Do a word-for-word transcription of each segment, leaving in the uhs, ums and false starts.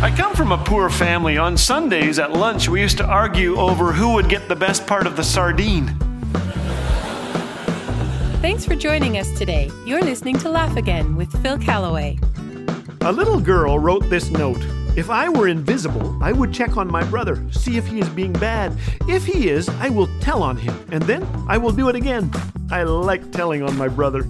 I come from a poor family. On Sundays at lunch, we used to argue over who would get the best part of the sardine. Thanks for joining us today. You're listening to Laugh Again with Phil Callaway. A little girl wrote this note. If I were invisible, I would check on my brother, see if he is being bad. If he is, I will tell on him, and then I will do it again. I like telling on my brother.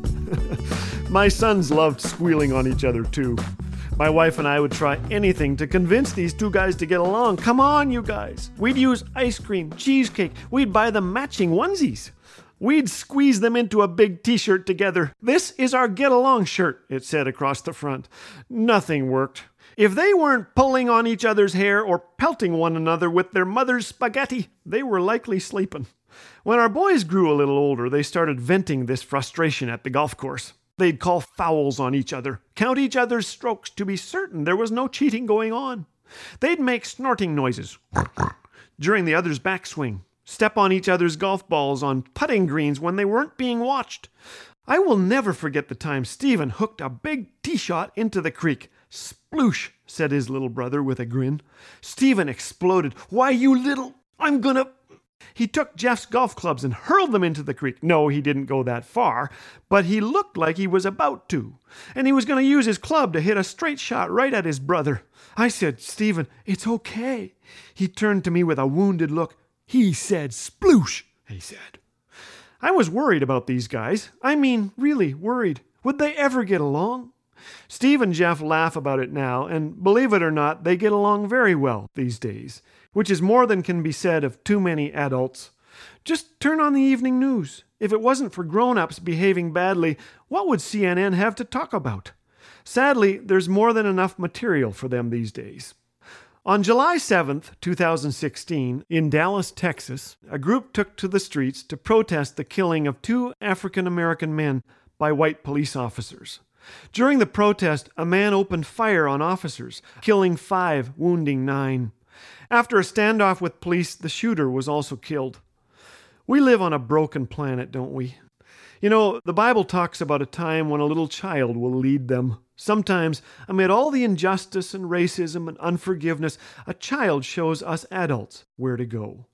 My sons loved squealing on each other too. My wife and I would try anything to convince these two guys to get along. Come on, you guys. We'd use ice cream, cheesecake. We'd buy them matching onesies. We'd squeeze them into a big t-shirt together. This is our get-along shirt, it said across the front. Nothing worked. If they weren't pulling on each other's hair or pelting one another with their mother's spaghetti, they were likely sleeping. When our boys grew a little older, they started venting this frustration at the golf course. They'd call fouls on each other, count each other's strokes to be certain there was no cheating going on. They'd make snorting noises during the other's backswing, step on each other's golf balls on putting greens when they weren't being watched. I will never forget the time Stephen hooked a big tee shot into the creek. Sploosh, said his little brother with a grin. Stephen exploded. Why, you little... I'm gonna... He took Jeff's golf clubs and hurled them into the creek. No, he didn't go that far, but he looked like he was about to. And he was going to use his club to hit a straight shot right at his brother. I said, Stephen, it's okay. He turned to me with a wounded look. He said, sploosh, he said. I was worried about these guys. I mean, really worried. Would they ever get along? Steve and Jeff laugh about it now, and believe it or not, they get along very well these days, which is more than can be said of too many adults. Just turn on the evening news. If it wasn't for grown-ups behaving badly, what would C N N have to talk about? Sadly, there's more than enough material for them these days. On July seventh, twenty sixteen, in Dallas, Texas, a group took to the streets to protest the killing of two African-American men by white police officers. During the protest, a man opened fire on officers, killing five, wounding nine. After a standoff with police, the shooter was also killed. We live on a broken planet, don't we? You know, the Bible talks about a time when a little child will lead them. Sometimes, amid all the injustice and racism and unforgiveness, a child shows us adults where to go.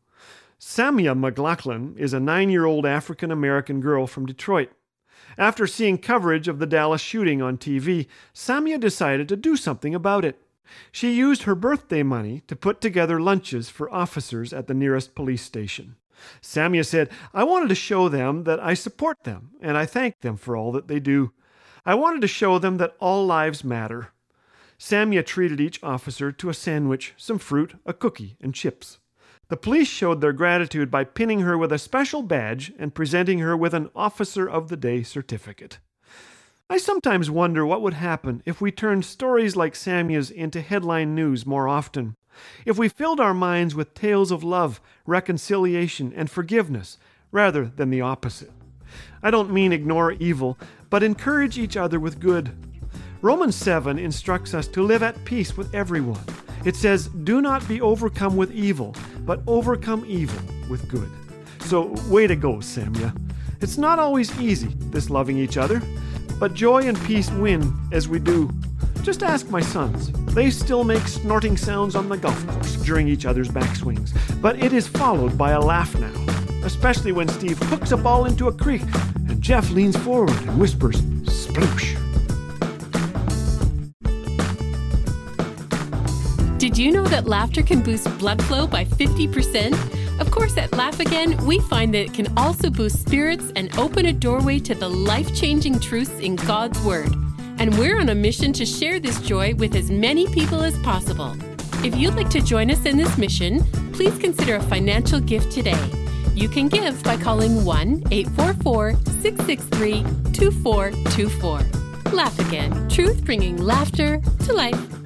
Samia McLaughlin is a nine-year-old African-American girl from Detroit. After seeing coverage of the Dallas shooting on T V, Samia decided to do something about it. She used her birthday money to put together lunches for officers at the nearest police station. Samia said, I wanted to show them that I support them, and I thank them for all that they do. I wanted to show them that all lives matter. Samia treated each officer to a sandwich, some fruit, a cookie, and chips. The police showed their gratitude by pinning her with a special badge and presenting her with an Officer of the Day certificate. I sometimes wonder what would happen if we turned stories like Samia's into headline news more often. If we filled our minds with tales of love, reconciliation, and forgiveness, rather than the opposite. I don't mean ignore evil, but encourage each other with good. Romans seven instructs us to live at peace with everyone. It says, do not be overcome with evil, but overcome evil with good. So, way to go, Samia. It's not always easy, this loving each other, but joy and peace win as we do. Just ask my sons. They still make snorting sounds on the golf course during each other's backswings, but it is followed by a laugh now, especially when Steve hooks a ball into a creek and Jeff leans forward and whispers, sploosh. Did you know that laughter can boost blood flow by fifty percent? Of course, at Laugh Again, we find that it can also boost spirits and open a doorway to the life-changing truths in God's Word. And we're on a mission to share this joy with as many people as possible. If you'd like to join us in this mission, please consider a financial gift today. You can give by calling one eight four four, six six three, two four two four. Laugh Again, truth bringing laughter to life.